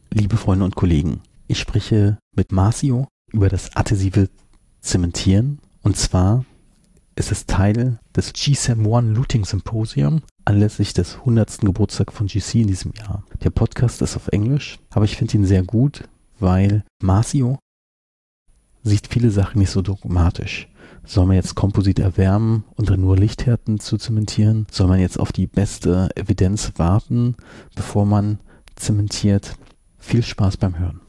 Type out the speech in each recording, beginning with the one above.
Liebe Freunde und Kollegen, ich spreche mit Marcio über das adhesive Zementieren. Und zwar ist es Teil des GSAM1 Looting Symposium anlässlich des 100. Geburtstags von GC in diesem Jahr. Der Podcast ist auf Englisch, aber ich finde ihn sehr gut, weil Marcio sieht viele Sachen nicht so dogmatisch. Soll man jetzt Komposit erwärmen und dann nur Lichthärten zu zementieren? Soll man jetzt auf die beste Evidenz warten, bevor man zementiert? Viel Spaß beim Hören.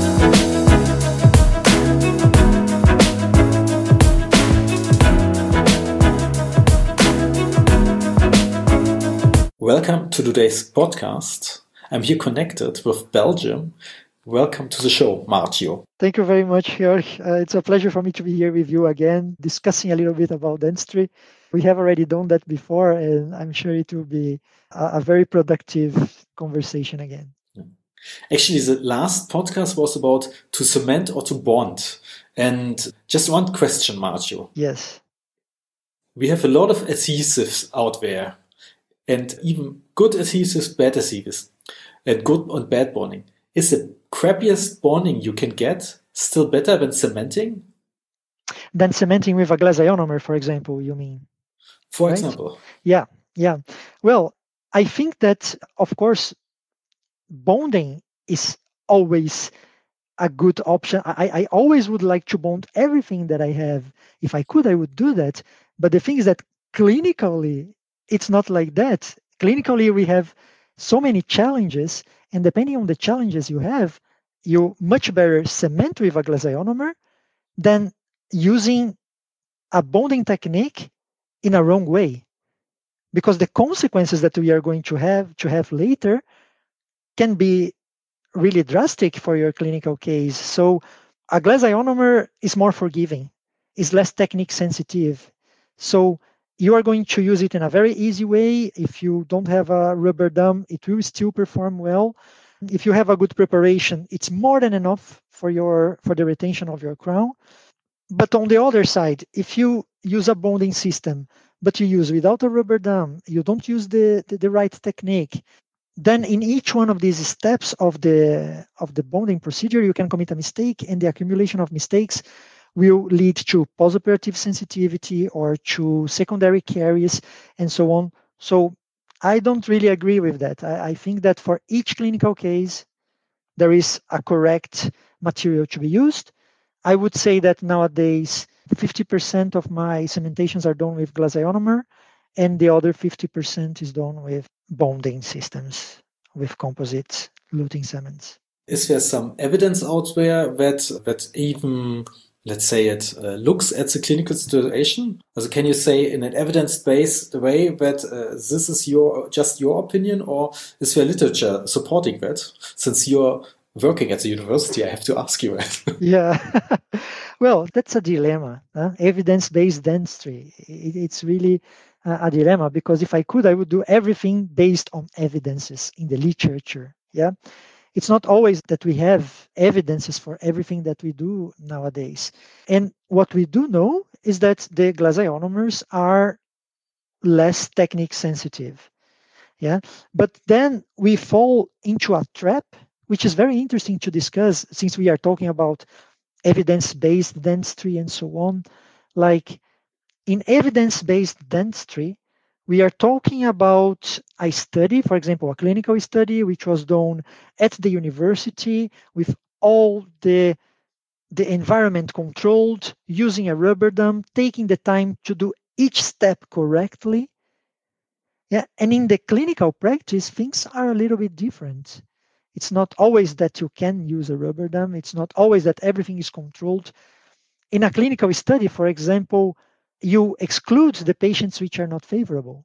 Welcome to today's podcast. I'm here connected with Belgium. Welcome to the show, Marcio. Thank you very much, Jörg. It's a pleasure for me to be here with you again, discussing a little bit about dentistry. We have already done that before, and I'm sure it will be a very productive conversation again. Actually, the last podcast was about to cement or to bond. And just one question, Marcio. Yes. We have a lot of adhesives out there, and even good adhesives, bad adhesives, and good and bad bonding. Is the crappiest bonding you can get still better than cementing? Than cementing with a glass ionomer, for example, you mean? For example. Yeah. Well, I think that, of course, bonding is always a good option. I always would like to bond everything that I have. If I could, I would do that. But the thing is that clinically, it's not like that. Clinically, we have so many challenges, and depending on the challenges you have, you much better cement with a glass ionomer than using a bonding technique in a wrong way. Because the consequences that we are going to have later can be really drastic for your clinical case. So a glass ionomer is more forgiving, is less technique sensitive. So you are going to use it in a very easy way. If you don't have a rubber dam, it will still perform well. If you have a good preparation, it's more than enough for the retention of your crown. But on the other side, if you use a bonding system, but you use without a rubber dam, you don't use the right technique, then in each one of these steps of the bonding procedure, you can commit a mistake, and the accumulation of mistakes will lead to postoperative sensitivity or to secondary caries and so on. So I don't really agree with that. I think that for each clinical case, there is a correct material to be used. I would say that nowadays, 50% of my cementations are done with glass ionomer, and the other 50% is done with bonding systems, with composite luting cements. Is there some evidence out there that even, let's say it, looks at the clinical situation? Also, can you say in an evidence-based way that this is just your opinion, or is there literature supporting that? Since you're working at the university, I have to ask you that. Yeah, well, that's a dilemma. Evidence-based dentistry, it's really a dilemma, because if I could, I would do everything based on evidences in the literature. Yeah. It's not always that we have evidences for everything that we do nowadays. And what we do know is that the glass ionomers are less technique sensitive. Yeah. But then we fall into a trap, which is very interesting to discuss since we are talking about evidence-based dentistry and so on. Like in evidence-based dentistry, we are talking about a study, for example, a clinical study, which was done at the university with all the environment controlled, using a rubber dam, taking the time to do each step correctly. Yeah, and in the clinical practice, things are a little bit different. It's not always that you can use a rubber dam. It's not always that everything is controlled. In a clinical study, for example, you exclude the patients which are not favorable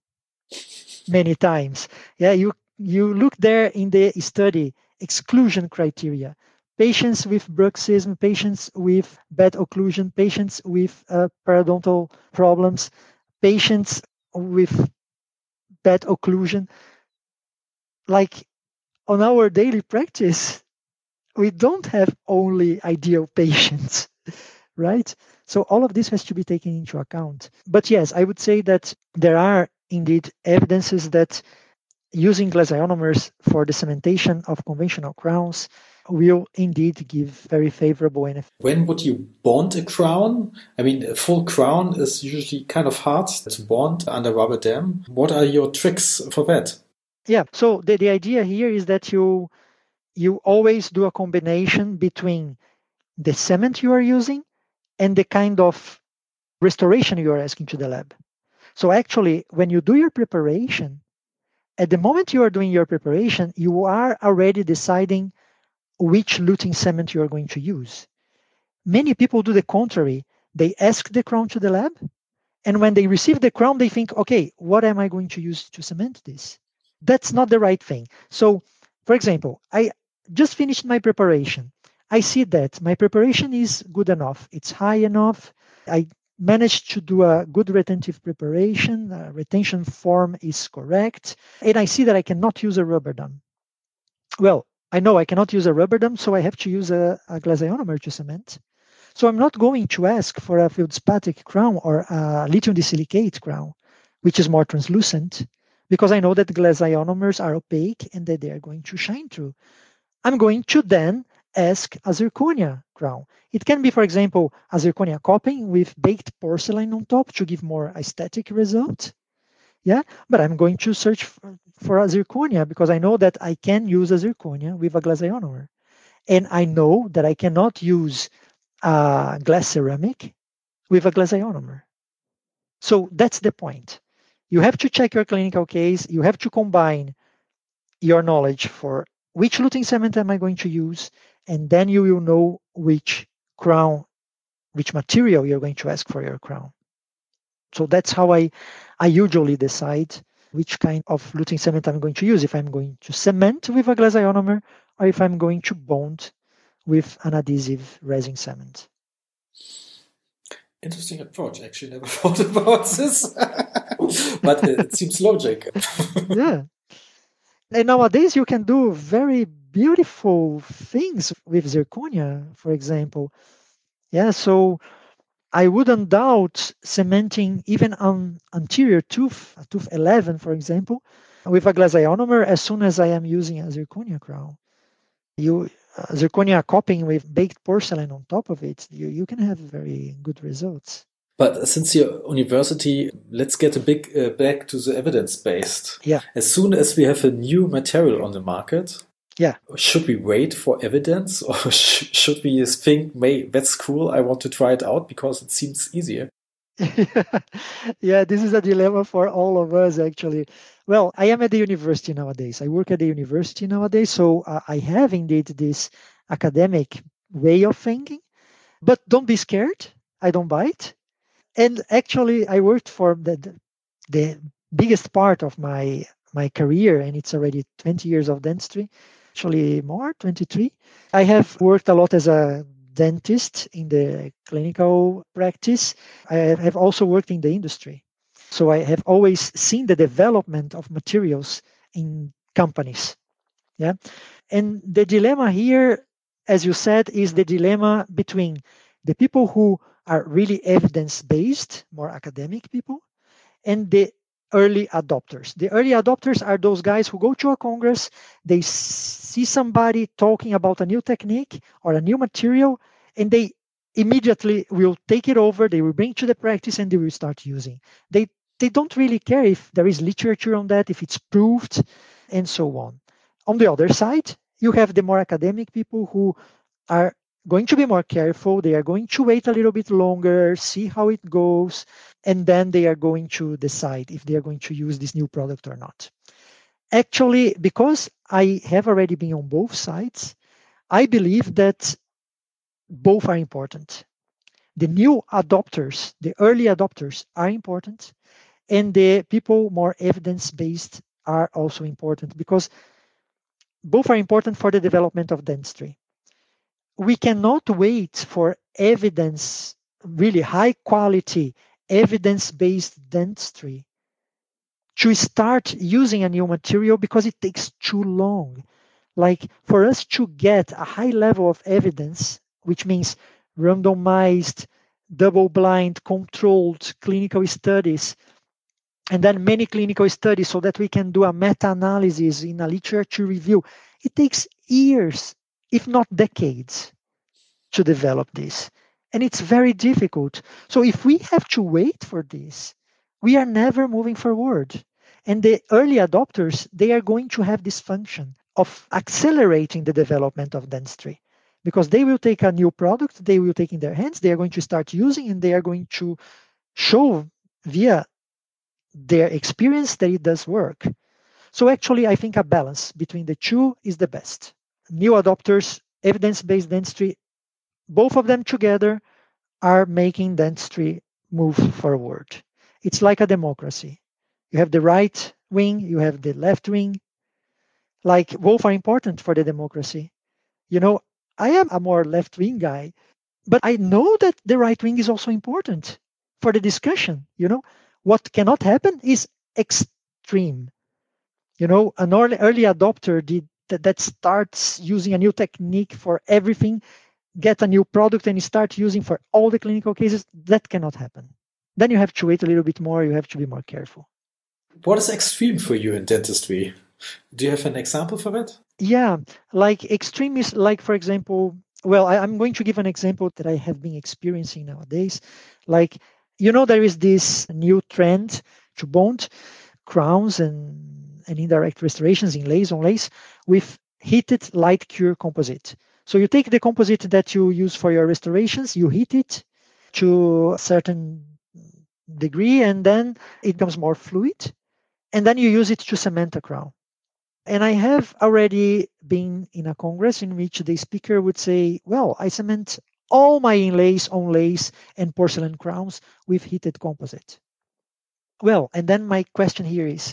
many times. Yeah, you look there in the study, exclusion criteria. Patients with bruxism, patients with bad occlusion, patients with periodontal problems, patients with bad occlusion. Like on our daily practice, we don't have only ideal patients, right? So all of this has to be taken into account. But yes, I would say that there are indeed evidences that using glass ionomers for the cementation of conventional crowns will indeed give very favorable NF. When would you bond a crown? I mean, a full crown is usually kind of hard to bond under rubber dam. What are your tricks for that? Yeah, so the idea here is that you always do a combination between the cement you are using and the kind of restoration you are asking to the lab. So actually, when you do your preparation, at the moment you are doing your preparation, you are already deciding which luting cement you are going to use. Many people do the contrary. They ask the crown to the lab, and when they receive the crown, they think, okay, what am I going to use to cement this? That's not the right thing. So, for example, I just finished my preparation. I see that my preparation is good enough. It's high enough. I managed to do a good retentive preparation. Retention form is correct. And I see that I cannot use a rubber dam. Well, I know I cannot use a rubber dam, so I have to use a glass ionomer to cement. So I'm not going to ask for a feldspatic crown or a lithium disilicate crown, which is more translucent, because I know that glass ionomers are opaque and that they are going to shine through. I'm going to then ask a zirconia crown. It can be, for example, a zirconia coping with baked porcelain on top to give more aesthetic result. Yeah, but I'm going to search for a zirconia because I know that I can use a zirconia with a glass ionomer. And I know that I cannot use a glass ceramic with a glass ionomer. So that's the point. You have to check your clinical case. You have to combine your knowledge for which luting cement am I going to use, and then you will know which crown, which material you're going to ask for your crown. So that's how I usually decide which kind of luting cement I'm going to use, if I'm going to cement with a glass ionomer or if I'm going to bond with an adhesive resin cement. Interesting approach. Actually, never thought about this, but it seems logic. Yeah. And nowadays you can do very beautiful things with zirconia, for example. Yeah, so I wouldn't doubt cementing even an anterior tooth, tooth 11, for example, with a glass ionomer as soon as I am using a zirconia crown. Zirconia copying with baked porcelain on top of it, you can have very good results. But since your university, let's get a big back to the evidence-based. Yeah. As soon as we have a new material on the market, yeah, should we wait for evidence, or should we think, that's cool, I want to try it out because it seems easier? Yeah, this is a dilemma for all of us, actually. Well, I am at the university nowadays. I work at the university nowadays, so I have indeed this academic way of thinking. But don't be scared. I don't bite. And actually, I worked for the biggest part of my career, and it's already 20 years of dentistry, actually more, 23. I have worked a lot as a dentist in the clinical practice. I have also worked in the industry. So I have always seen the development of materials in companies. Yeah. And the dilemma here, as you said, is the dilemma between the people who are really evidence-based, more academic people, and the early adopters. The early adopters are those guys who go to a congress, they see somebody talking about a new technique or a new material, and they immediately will take it over, they will bring it to the practice, and they will start using. They don't really care if there is literature on that, if it's proved, and so on. On the other side, you have the more academic people who are going to be more careful. They are going to wait a little bit longer, see how it goes, and then they are going to decide if they are going to use this new product or not. Actually, because I have already been on both sides, I believe that both are important. The new adopters, the early adopters are important, and the people more evidence-based are also important because both are important for the development of dentistry. We cannot wait for evidence, really high quality, evidence-based dentistry to start using a new material because it takes too long. Like for us to get a high level of evidence, which means randomized, double-blind, controlled clinical studies and then many clinical studies so that we can do a meta-analysis in a literature review. It takes years, if not decades, to develop this. And it's very difficult. So if we have to wait for this, we are never moving forward. And the early adopters, they are going to have this function of accelerating the development of dentistry, because they will take a new product, they will take in their hands, they are going to start using, and they are going to show via their experience that it does work. So actually, I think a balance between the two is the best. New adopters, evidence-based dentistry, both of them together are making dentistry move forward. It's like a democracy. You have the right wing, you have the left wing. Like, both are important for the democracy. You know, I am a more left-wing guy, but I know that the right wing is also important for the discussion. You know, what cannot happen is extreme. You know, an early adopter that starts using a new technique for everything, get a new product and start using for all the clinical cases, that cannot happen. Then you have to wait a little bit more, you have to be more careful. What is extreme for you in dentistry? Do you have an example for that? Yeah, like extreme is like, for example, well, I'm going to give an example that I have been experiencing nowadays. Like, you know, there is this new trend to bond crowns and indirect restorations, inlays, onlays, with heated light cure composite. So you take the composite that you use for your restorations, you heat it to a certain degree, and then it becomes more fluid, and then you use it to cement a crown. And I have already been in a congress in which the speaker would say, well, I cement all my inlays, onlays, and porcelain crowns with heated composite. Well, and then my question here is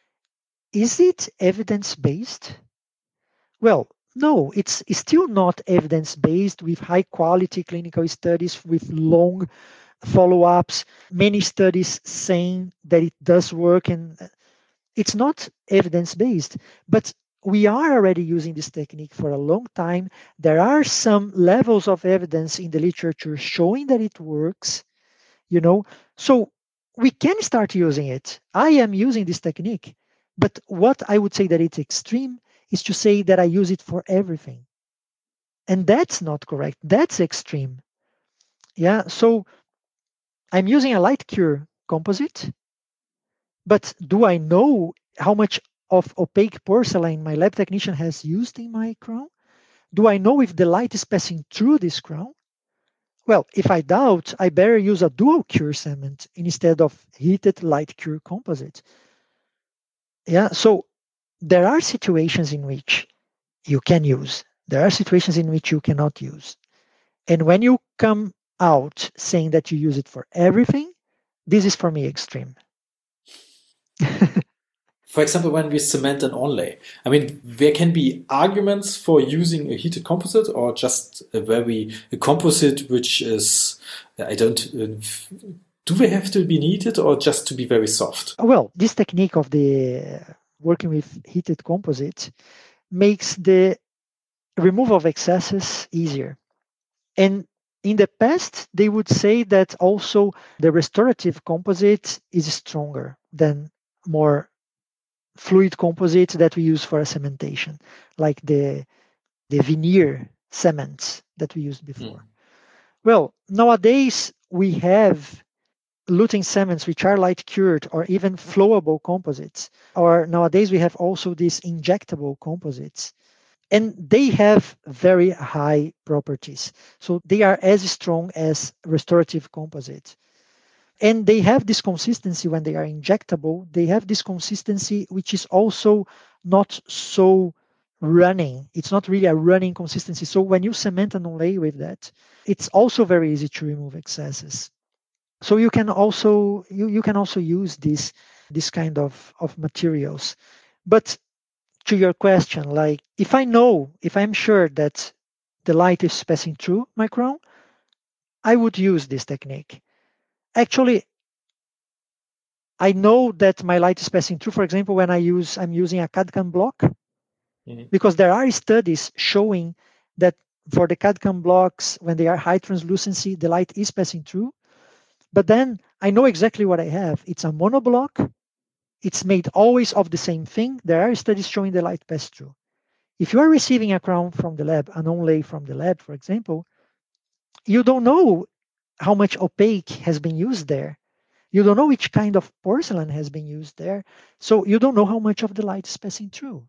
it evidence-based? Well, no, it's still not evidence-based with high-quality clinical studies, with long follow-ups, many studies saying that it does work, and it's not evidence-based. But we are already using this technique for a long time. There are some levels of evidence in the literature showing that it works, you know, so we can start using it. I am using this technique, but what I would say that it's extreme is to say that I use it for everything. And that's not correct. That's extreme. Yeah. So I'm using a light cure composite, but do I know how much of opaque porcelain my lab technician has used in my crown? Do I know if the light is passing through this crown? Well, if I doubt, I better use a dual cure cement instead of heated light cure composite. Yeah, so there are situations in which you can use. There are situations in which you cannot use. And when you come out saying that you use it for everything, this is for me extreme. For example, when we cement an onlay, I mean, there can be arguments for using a heated composite or just a composite which is, I don't, do they have to be heated or just to be very soft? Well, this technique of the working with heated composite makes the removal of excesses easier. And in the past, they would say that also the restorative composite is stronger than more fluid composites that we use for a cementation, like the veneer cements that we used before. Well, nowadays we have luting cements which are light cured or even flowable composites, or nowadays we have also these injectable composites, and they have very high properties. So they are as strong as restorative composites. And they have this consistency when they are injectable. They have this consistency which is also not so running. It's not really a running consistency. So when you cement an onlay with that, it's also very easy to remove excesses. So you can also you can also use this kind of materials. But to your question, like if I'm sure that the light is passing through my crown, I would use this technique. Actually, I know that my light is passing through, for example, when I'm using a CAD-CAM block, because there are studies showing that for the CAD-CAM blocks, when they are high translucency, the light is passing through. But then I know exactly what I have. It's a monoblock it's made always of the same thing. There are studies showing the light pass through. If you are receiving a crown from the lab, an onlay from the lab, for example, you don't know how much opaque has been used there. You don't know which kind of porcelain has been used there. So you don't know how much of the light is passing through.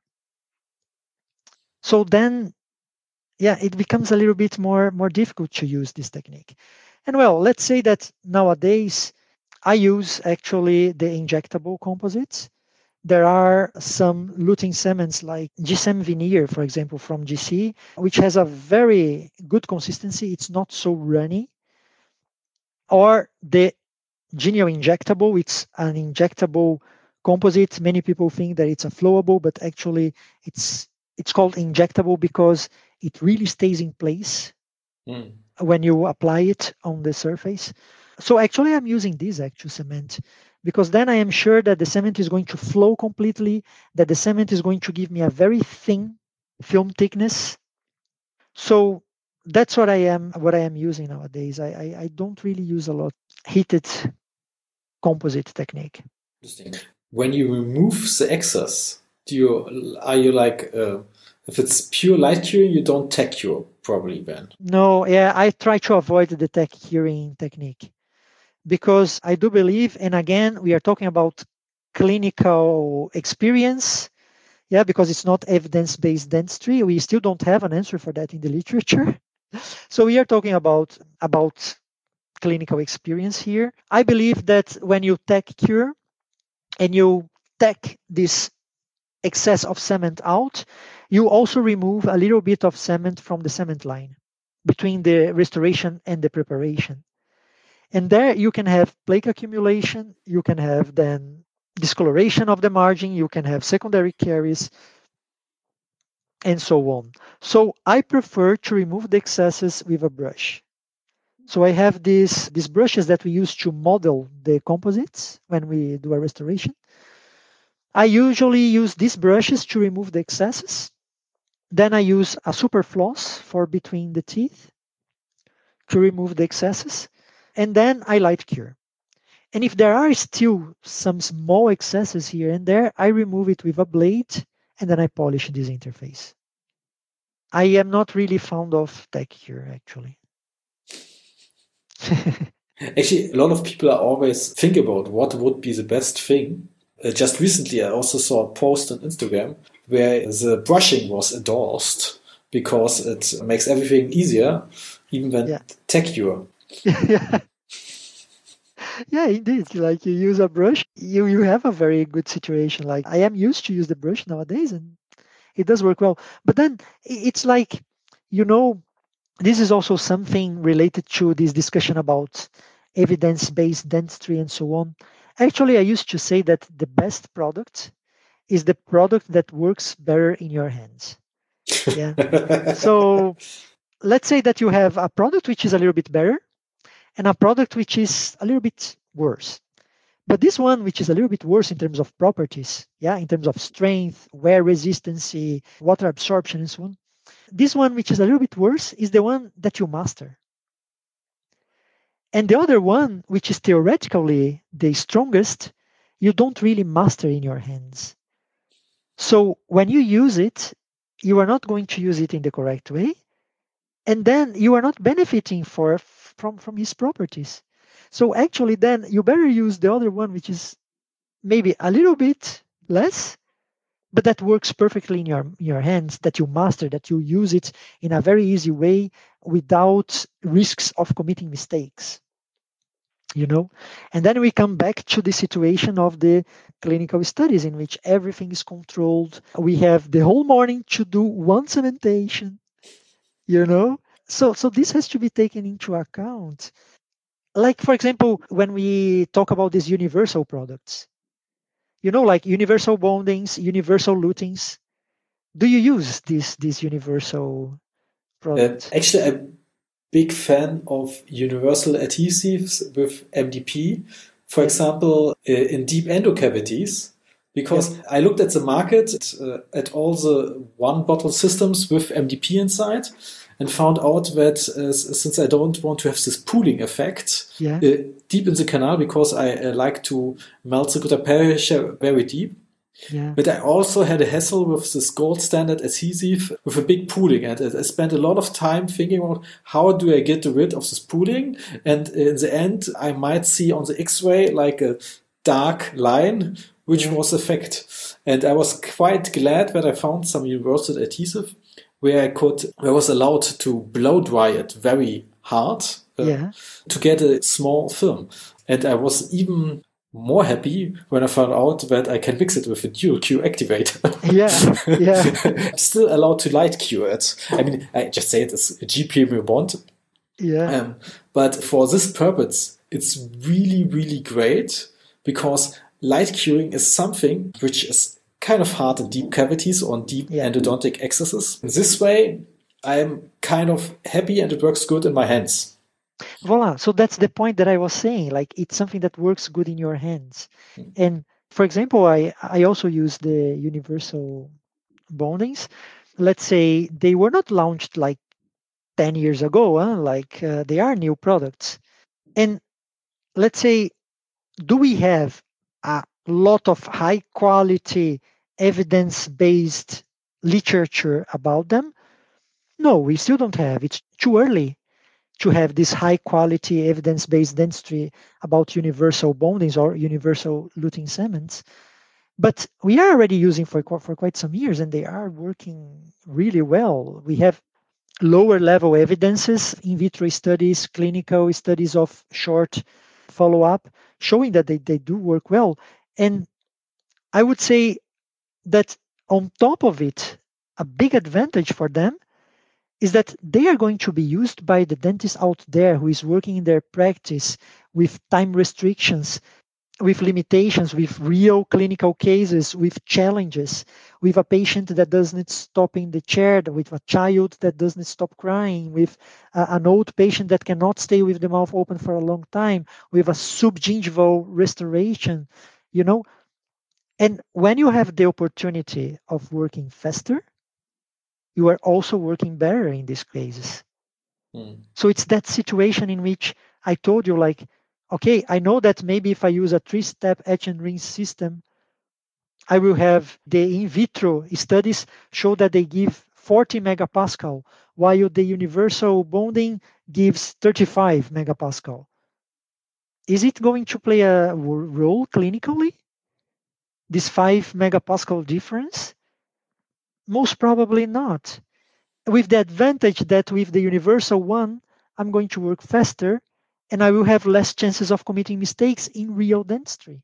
So then, yeah, it becomes a little bit more difficult to use this technique. And well, let's say that nowadays I use actually the injectable composites. There are some luting cements like GSAM veneer, for example, from GC, which has a very good consistency. It's not so runny. Or the Genio injectable, it's an injectable composite. Many people think that it's a flowable, but actually it's called injectable because it really stays in place when you apply it on the surface. So actually I'm using this actual cement because then I am sure that the cement is going to flow completely, that the cement is going to give me a very thin film thickness. So that's what I am using nowadays. I don't really use a lot heated composite technique. Interesting. When you remove the excess, are you like if it's pure light curing, you don't tech cure probably then? No, yeah, I try to avoid the tech curing technique because I do believe, and again, we are talking about clinical experience, yeah, because it's not evidence-based dentistry. We still don't have an answer for that in the literature. So we are talking about clinical experience here. I believe that when you tech cure and you tech this excess of cement out, you also remove a little bit of cement from the cement line between the restoration and the preparation. And there you can have plaque accumulation, you can have then discoloration of the margin, you can have secondary caries, and so on. So I prefer to remove the excesses with a brush. So I have these brushes that we use to model the composites when we do a restoration. I usually use these brushes to remove the excesses. Then I use a super floss for between the teeth to remove the excesses. And then I light cure. And if there are still some small excesses here and there, I remove it with a blade and then I polish this interface. I am not really fond of tech cure, actually. Actually, a lot of people are always think about what would be the best thing. Just recently, I also saw a post on Instagram where the brushing was endorsed because it makes everything easier, even when tech cure. Yeah. Yeah, indeed. Like you use a brush, you have a very good situation. Like I am used to use the brush nowadays and it does work well. But then it's like, this is also something related to this discussion about evidence-based dentistry and so on. Actually, I used to say that the best product is the product that works better in your hands. Yeah. So let's say that you have a product which is a little bit better and a product which is a little bit worse. But this one, which is a little bit worse in terms of properties, in terms of strength, wear resistance, water absorption, and so on. This one, which is a little bit worse, is the one that you master. And the other one, which is theoretically the strongest, you don't really master in your hands. So when you use it, you are not going to use it in the correct way. And then you are not benefiting from his properties. So actually then you better use the other one, which is maybe a little bit less, but that works perfectly in your hands, that you master, that you use it in a very easy way without risks of committing mistakes. And then we come back to the situation of the clinical studies in which everything is controlled. We have the whole morning to do one cementation, So this has to be taken into account. Like, for example, when we talk about these universal products, like universal bondings, universal lutings. Do you use these universal products? Actually, I'm a big fan of universal adhesives with MDP. For example, in deep endocavities, because I looked at the market, at all the one bottle systems with MDP inside, and found out that since I don't want to have this pooling effect deep in the canal, because I like to melt the gutta percha very deep. Yeah. But I also had a hassle with this gold standard adhesive with a big pooling. And I spent a lot of time thinking about how do I get rid of this pooling. And in the end, I might see on the X-ray like a dark line, which was the effect. And I was quite glad that I found some universal adhesive where I was allowed to blow dry it very hard to get a small film. And I was even more happy when I found out that I can mix it with a dual Q activator. I'm still allowed to light cure it. I mean, I just say it as a G premium bond. But for this purpose, it's really, really great, because light curing is something which is kind of hard in deep cavities or in deep endodontic excesses. This way, I'm kind of happy and it works good in my hands. Voila. So that's the point that I was saying. Like, it's something that works good in your hands. And for example, I also use the universal bondings. Let's say they were not launched like 10 years ago, they are new products. And let's say, do we have a lot of high quality evidence-based literature about them? No, we still don't have. It's too early to have this high quality evidence-based dentistry about universal bondings or universal luting cements. But we are already using for quite some years, and they are working really well. We have lower level evidences, in vitro studies, clinical studies of short follow-up, showing that they do work well. And I would say that on top of it, a big advantage for them is that they are going to be used by the dentist out there who is working in their practice with time restrictions, with limitations, with real clinical cases, with challenges, with a patient that doesn't stop in the chair, with a child that doesn't stop crying, with an old patient that cannot stay with the mouth open for a long time, with a subgingival restoration, And when you have the opportunity of working faster, you are also working better in these cases. So it's that situation in which I told you, like, okay, I know that maybe if I use a 3-step etch and rinse system, I will have the in vitro studies show that they give 40 megapascal, while the universal bonding gives 35 megapascal. Is it going to play a role clinically? This 5 megapascal difference? Most probably not. With the advantage that with the universal one, I'm going to work faster and I will have less chances of committing mistakes in real dentistry.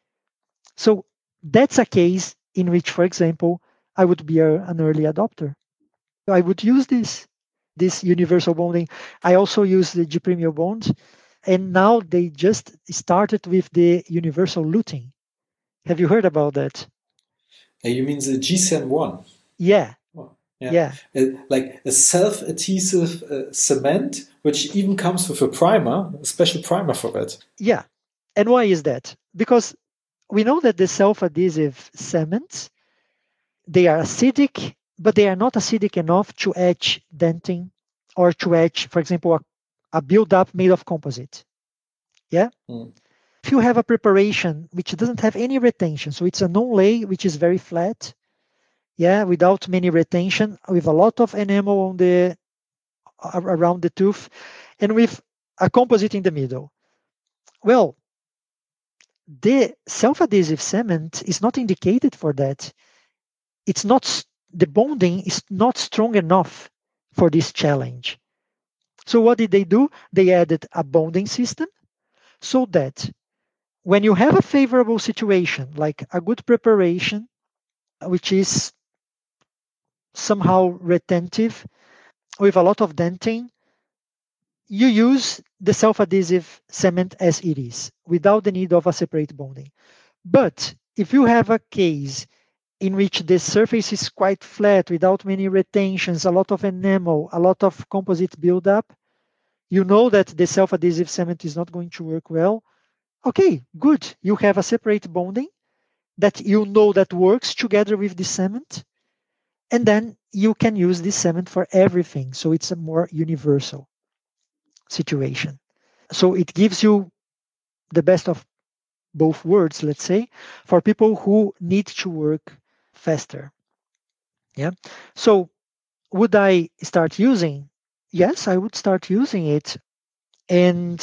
So that's a case in which, for example, I would be an early adopter. I would use this universal bonding. I also use the G Premium bond, and now they just started with the universal luting. Have you heard about that? You mean the GSEM 1? Yeah. Yeah. Like a self-adhesive cement, which even comes with a special primer for that. Yeah. And why is that? Because we know that the self-adhesive cements, they are acidic, but they are not acidic enough to etch dentin or to etch, for example, a build-up made of composite. Yeah? If you have a preparation which doesn't have any retention, so it's a non-lay which is very flat, without many retention, with a lot of enamel around the tooth, and with a composite in the middle. Well, the self-adhesive cement is not indicated for that. The bonding is not strong enough for this challenge. So what did they do? They added a bonding system so that when you have a favorable situation, like a good preparation, which is somehow retentive with a lot of dentin, you use the self-adhesive cement as it is without the need of a separate bonding. But if you have a case in which the surface is quite flat without many retentions, a lot of enamel, a lot of composite buildup, you know that the self-adhesive cement is not going to work well. Okay, good. You have a separate bonding that you know that works together with the cement, and then you can use this cement for everything. So it's a more universal situation. So it gives you the best of both worlds, let's say, for people who need to work faster. Yeah. So would I start using? Yes, I would start using it. And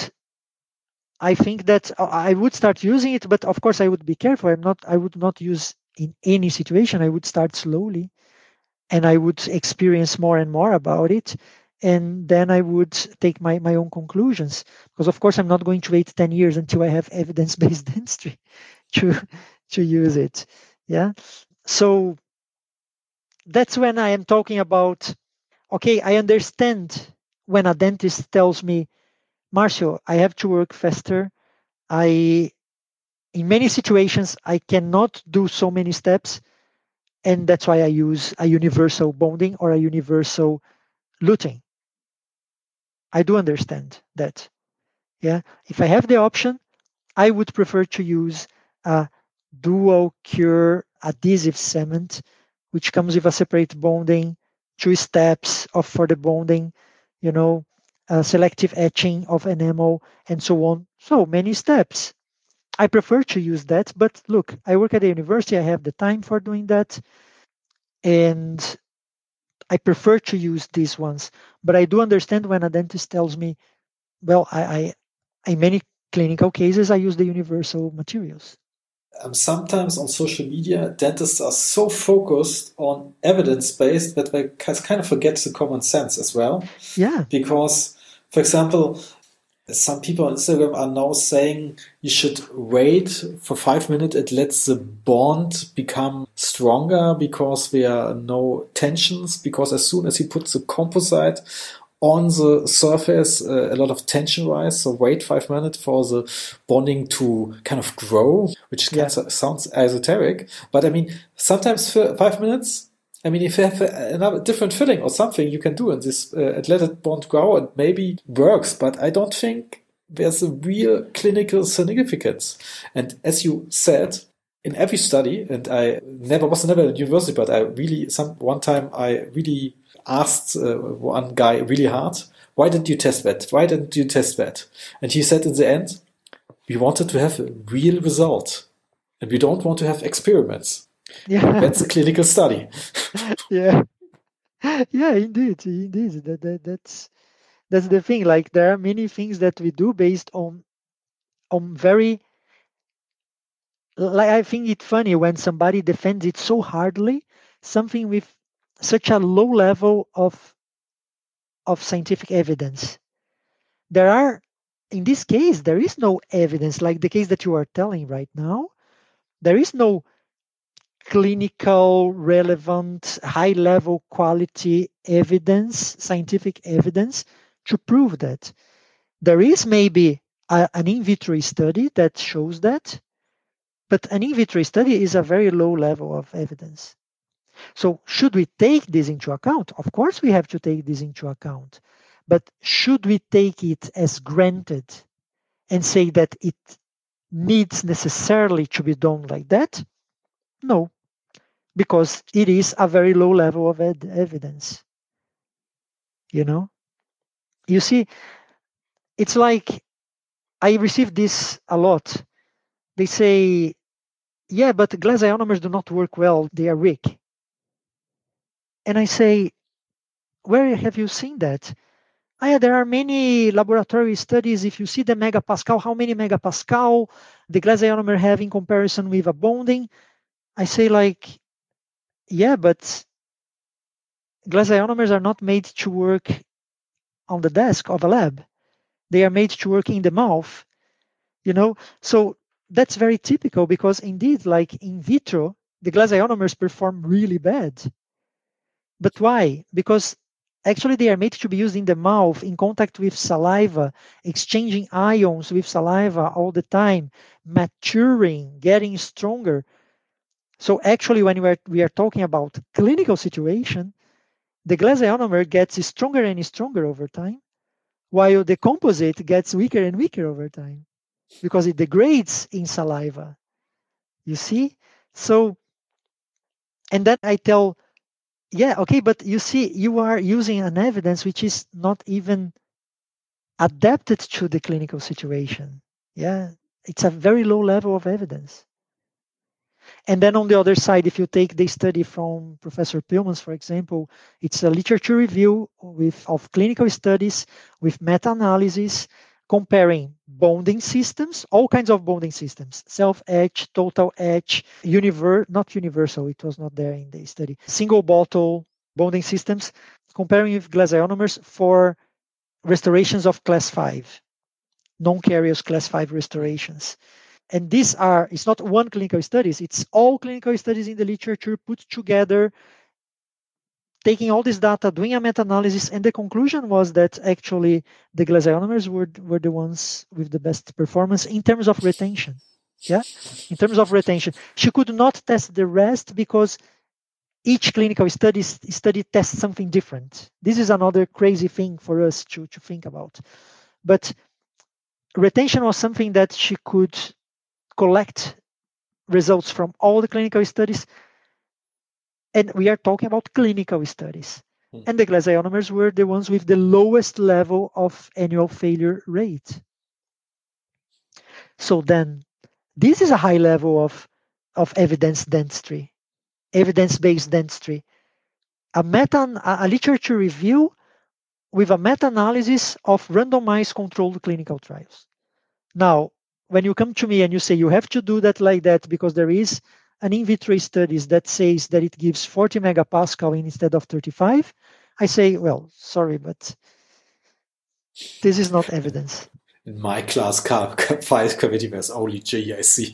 I think that I would start using it, but of course I would be careful. I would not use in any situation. I would start slowly and I would experience more and more about it. And then I would take my own conclusions. Because of course I'm not going to wait 10 years until I have evidence-based dentistry to use it. Yeah. So that's when I am talking about, okay, I understand when a dentist tells me, Marcio, I have to work faster. In many situations, I cannot do so many steps. And that's why I use a universal bonding or a universal luting. I do understand that. Yeah. If I have the option, I would prefer to use a dual cure adhesive cement, which comes with a separate bonding, 2 steps for the bonding, selective etching of enamel, and so on. So many steps. I prefer to use that, but look, I work at the university. I have the time for doing that, and I prefer to use these ones. But I do understand when a dentist tells me, well, I in many clinical cases, I use the universal materials. Sometimes on social media, dentists are so focused on evidence-based that they kind of forget the common sense as well. Yeah. Because, for example, some people on Instagram are now saying you should wait for 5 minutes and let the bond become stronger because there are no tensions. Because as soon as you put the composite on the surface, a lot of tension rise. So wait 5 minutes for the bonding to kind of grow, which kind of sounds esoteric. But I mean, sometimes for 5 minutes, I mean, if you have another different filling or something, you can do in this and let it bond grow, and maybe works. But I don't think there's a real clinical significance. And as you said, in every study, and I was never at university, but one time I really asked one guy really hard, why didn't you test that? Why didn't you test that? And he said in the end, we wanted to have a real result, and we don't want to have experiments. Yeah. That's a clinical study. Yeah. Yeah, indeed. That's the thing. Like, there are many things that we do based on very, like, I think it's funny when somebody defends it so hardly, something with such a low level of scientific evidence. In this case, there is no evidence, like the case that you are telling right now. There is no clinical, relevant, high level quality evidence, scientific evidence to prove that. There is maybe an in vitro study that shows that, but an in vitro study is a very low level of evidence. So should we take this into account? Of course, we have to take this into account. But should we take it as granted and say that it needs necessarily to be done like that? No, because it is a very low level of evidence. You see, it's like, I receive this a lot. They say, yeah, but glass ionomers do not work well. They are weak. And I say, where have you seen that? Yeah, there are many laboratory studies. If you see the megapascal, how many megapascal the glass ionomer have in comparison with a bonding? I say, like, yeah, but glass ionomers are not made to work on the desk of a lab. They are made to work in the mouth, So that's very typical, because indeed, like in vitro, the glass ionomers perform really bad. But why? Because actually they are made to be used in the mouth, in contact with saliva, exchanging ions with saliva all the time, maturing, getting stronger. So actually, when we are talking about clinical situation, the glass ionomer gets stronger and stronger over time, while the composite gets weaker and weaker over time, because it degrades in saliva. You see? So, and then I tell, yeah, okay, but you see, you are using an evidence which is not even adapted to the clinical situation. Yeah, it's a very low level of evidence. And then on the other side, if you take the study from Professor Pillmans, for example, it's a literature review of clinical studies with meta-analysis comparing bonding systems, all kinds of bonding systems, self-etch, total etch, not universal, it was not there in the study, single bottle bonding systems, comparing with glass ionomers for restorations of class 5, non-carious class 5 restorations. And it's not one clinical studies, it's all clinical studies in the literature put together, taking all this data, doing a meta-analysis, and the conclusion was that actually the glass ionomers were the ones with the best performance in terms of retention. Yeah, in terms of retention. She could not test the rest because each clinical study tests something different. This is another crazy thing for us to think about. But retention was something that she could collect results from all the clinical studies. And we are talking about clinical studies. And the glass ionomers were the ones with the lowest level of annual failure rate. So then this is a high level of evidence dentistry, evidence-based dentistry. A literature review with a meta-analysis of randomized controlled clinical trials. Now, when you come to me and you say you have to do that like that because there is an in vitro studies that says that it gives 40 megapascal instead of 35, I say, well, sorry, but this is not evidence. In my class 5 committee, there's only GIC.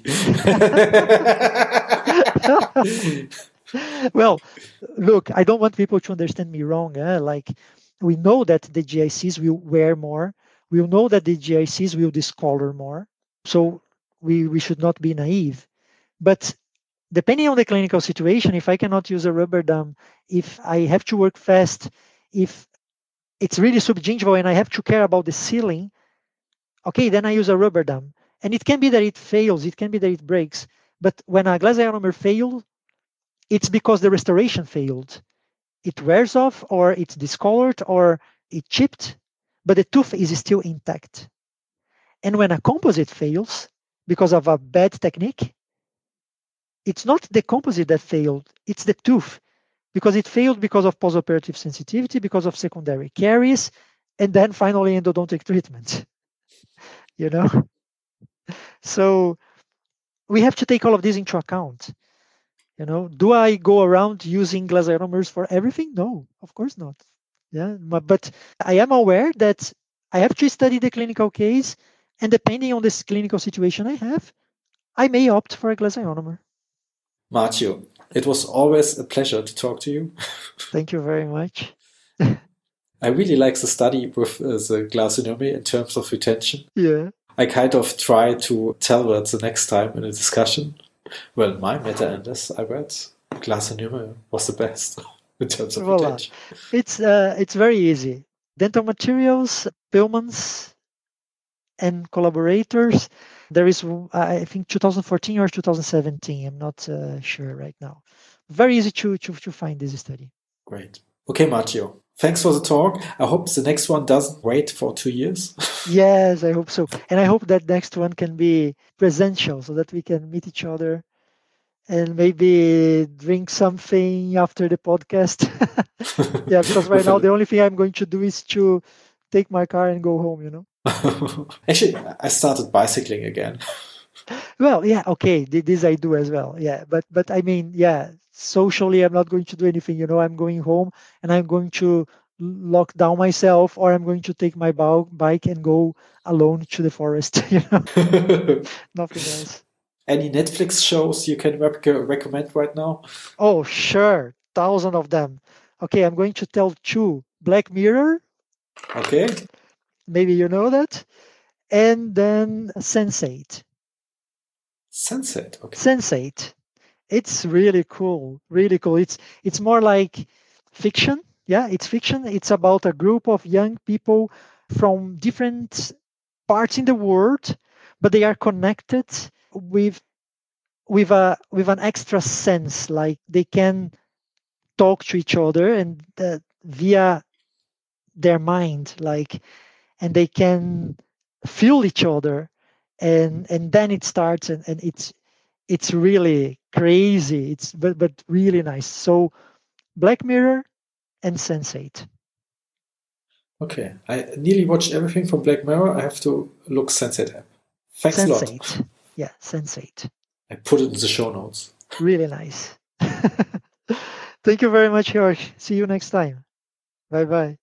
Well, look, I don't want people to understand me wrong. Like, we know that the GICs will wear more. We know that the GICs will discolor more. So we should not be naive. But depending on the clinical situation, if I cannot use a rubber dam, if I have to work fast, if it's really subgingival and I have to care about the sealing, okay, then I use a rubber dam. And it can be that it fails, it can be that it breaks. But when a glass ionomer failed, it's because the restoration failed. It wears off, or it's discolored, or it chipped, but the tooth is still intact. And when a composite fails because of a bad technique, it's not the composite that failed, it's the tooth, because it failed because of postoperative sensitivity, because of secondary caries, and then finally endodontic treatment. You know? So we have to take all of this into account. You know, do I go around using glass ionomers for everything? No, of course not. Yeah, but I am aware that I have to study the clinical case, and depending on this clinical situation I have, I may opt for a glass ionomer. Marcio, it was always a pleasure to talk to you. Thank you very much. I really like the study with the glass ionomy in terms of retention. Yeah. I kind of try to tell that the next time in a discussion. Well, my meta-analysis I read, glass ionomy was the best in terms of retention. It's very easy. Dental Materials, Pillmans, and collaborators. There is, I think, 2014 or 2017. I'm not sure right now. Very easy to find this study. Great. Okay, Marcio. Thanks for the talk. I hope the next one doesn't wait for 2 years. Yes, I hope so. And I hope that next one can be presential so that we can meet each other and maybe drink something after the podcast. Yeah, because right now the only thing I'm going to do is to take my car and go home, you know. Actually, I started bicycling again. Well, yeah, okay, this I do as well. Yeah, but I mean, yeah, socially I'm not going to do anything, you know. I'm going home and I'm going to lock down myself, or I'm going to take my bike and go alone to the forest, you know. Nothing else. Any Netflix shows you can recommend right now? Oh, sure. 1,000 of them. Okay, I'm going to tell 2. Black Mirror. Okay. Maybe you know that. And then Sense8. Sense8, okay. Sense8. It's really cool. Really cool. It's more like fiction. Yeah, it's fiction. It's about a group of young people from different parts in the world, but they are connected with with an extra sense, like they can talk to each other and via their mind, like, and they can feel each other, and then it starts, and it's really crazy. It's but really nice. So Black Mirror and Sense8. Okay, I nearly watched everything from Black Mirror. I have to look Sense8 up. Thanks a lot. Sense8. Yeah, Sense8. I put it in the show notes. Really nice. Thank you very much, Jorge. See you next time. Bye bye.